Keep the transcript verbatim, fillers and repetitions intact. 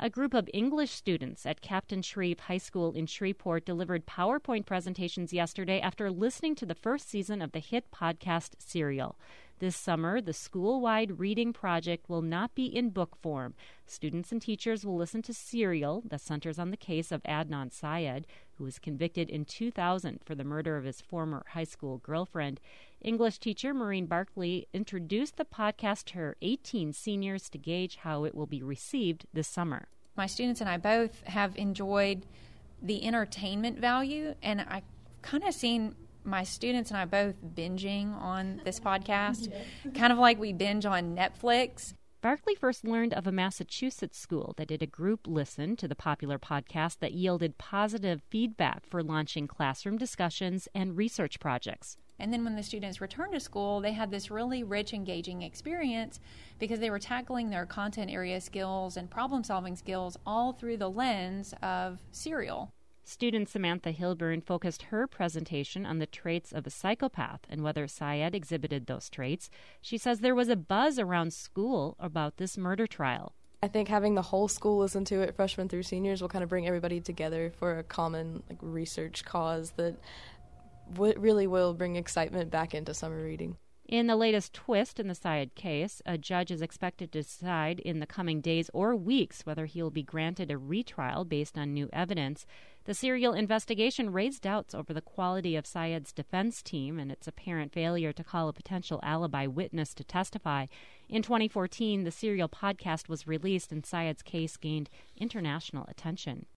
A group of English students at Captain Shreve High School in Shreveport delivered PowerPoint presentations yesterday after listening to the first season of the hit podcast Serial. This summer, the school-wide reading project will not be in book form. Students and teachers will listen to Serial, that centers on the case of Adnan Syed, who was convicted in two thousand for the murder of his former high school girlfriend. English teacher Maureen Barkley introduced the podcast to her eighteen seniors to gauge how it will be received this summer. My students and I both have enjoyed the entertainment value, and I kind of seen my students and I both binging on this podcast, kind of like we binge on Netflix. Barkley first learned of a Massachusetts school that did a group listen to the popular podcast that yielded positive feedback for launching classroom discussions and research projects. And then when the students returned to school, they had this really rich, engaging experience because they were tackling their content area skills and problem-solving skills all through the lens of Serial. Student Samantha Hilburn focused her presentation on the traits of a psychopath and whether Syed exhibited those traits. She says there was a buzz around school about this murder trial. I think having the whole school listen to it, freshmen through seniors, will kind of bring everybody together for a common like research cause that w- really will bring excitement back into summer reading. In the latest twist in the Syed case, a judge is expected to decide in the coming days or weeks whether he will be granted a retrial based on new evidence. The Serial investigation raised doubts over the quality of Syed's defense team and its apparent failure to call a potential alibi witness to testify. In twenty fourteen, the Serial podcast was released and Syed's case gained international attention.